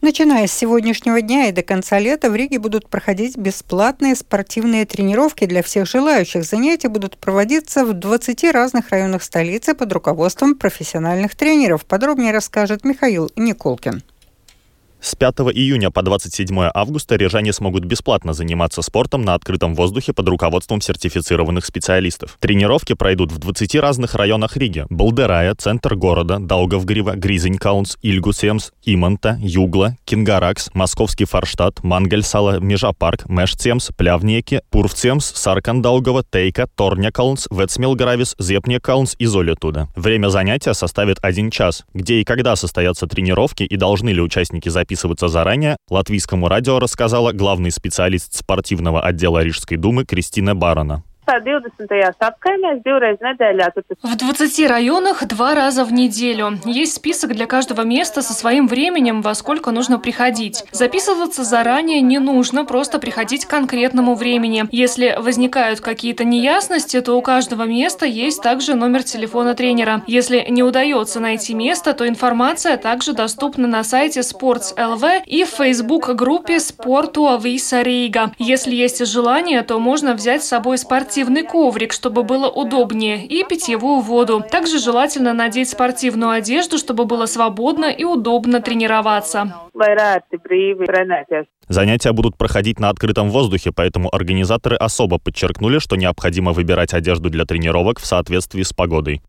Начиная с сегодняшнего дня и до конца лета в Риге будут проходить бесплатные спортивные тренировки для всех желающих. Занятия будут проводиться в 20 разных районах столицы под руководством профессиональных тренеров. Подробнее расскажет Михаил Николкин. С 5 июня по 27 августа рижане смогут бесплатно заниматься спортом на открытом воздухе под руководством сертифицированных специалистов. Тренировки пройдут в 20 разных районах Риги: Болдерая, центр города, Даугавгрива, Гризенькаунс, Ильгусемс, Иманта, Югла, Кингаракс, Московский Форштадт, Мангельсала, Межапарк, Мешцемс, Плявнеки, Пурвцемс, Саркандаугава, Тейка, Торнякаунс, Вецмилгравис, Зепнекаунс и Золитуда. Время занятия составит 1 час. Где и когда состоятся тренировки и должны ли участники записываться заранее, Латвийскому радио рассказала главный специалист спортивного отдела Рижской думы Кристина Барона. В 20 районах 2 раза в неделю. Есть список для каждого места со своим временем, во сколько нужно приходить. Записываться заранее не нужно, просто приходить к конкретному времени. Если возникают какие-то неясности, то у каждого места есть также номер телефона тренера. Если не удается найти место, то информация также доступна на сайте Sports.lv и в Facebook-группе Sportu Visa Riga. Если есть желание, то можно взять с собой спортивный коврик, чтобы было удобнее, и питьевую воду. Также желательно надеть спортивную одежду, чтобы было свободно и удобно тренироваться. Занятия будут проходить на открытом воздухе, поэтому организаторы особо подчеркнули, что необходимо выбирать одежду для тренировок в соответствии с погодой.